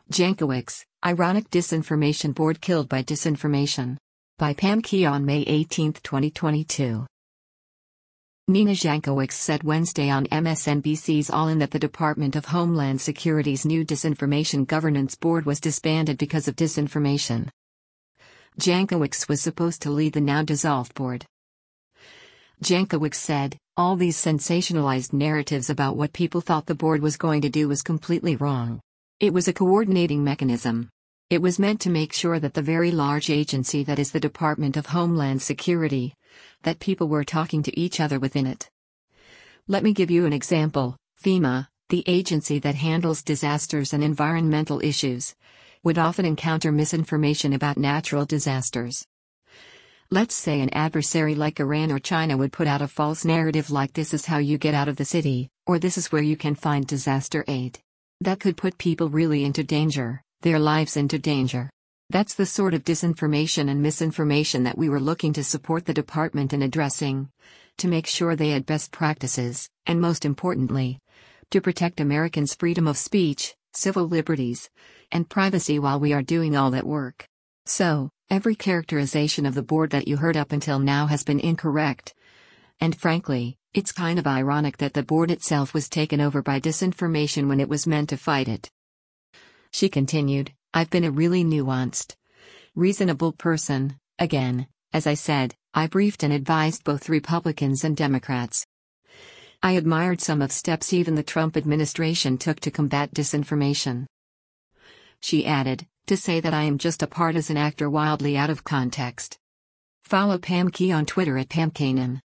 Jankowicz, Ironic Disinformation Board Killed by Disinformation. By Pam Key on May 18, 2022. Nina Jankowicz said Wednesday on MSNBC's All In that the Department of Homeland Security's new Disinformation Governance Board was disbanded because of disinformation. Jankowicz was supposed to lead the now dissolved board. Jankowicz said, "All these sensationalized narratives about what people thought the board was going to do was completely wrong. It was a coordinating mechanism. It was meant to make sure that the very large agency that is the Department of Homeland Security, that people were talking to each other within it. Let me give you an example. FEMA, the agency that handles disasters and environmental issues, would often encounter misinformation about natural disasters. Let's say an adversary like Iran or China would put out a false narrative like this is how you get out of the city, or this is where you can find disaster aid. That could put people really into danger, their lives into danger. That's the sort of disinformation and misinformation that we were looking to support the department in addressing, to make sure they had best practices, and most importantly, to protect Americans' freedom of speech, civil liberties, and privacy while we are doing all that work. So, every characterization of the board that you heard up until now has been incorrect. And frankly, it's kind of ironic that the board itself was taken over by disinformation when it was meant to fight it." She continued, "I've been a really nuanced, reasonable person. Again, as I said, I briefed and advised both Republicans and Democrats. I admired some of steps even the Trump administration took to combat disinformation." She added, "To say that I am just a partisan actor wildly out of context." Follow Pam Key on Twitter at PamKanan.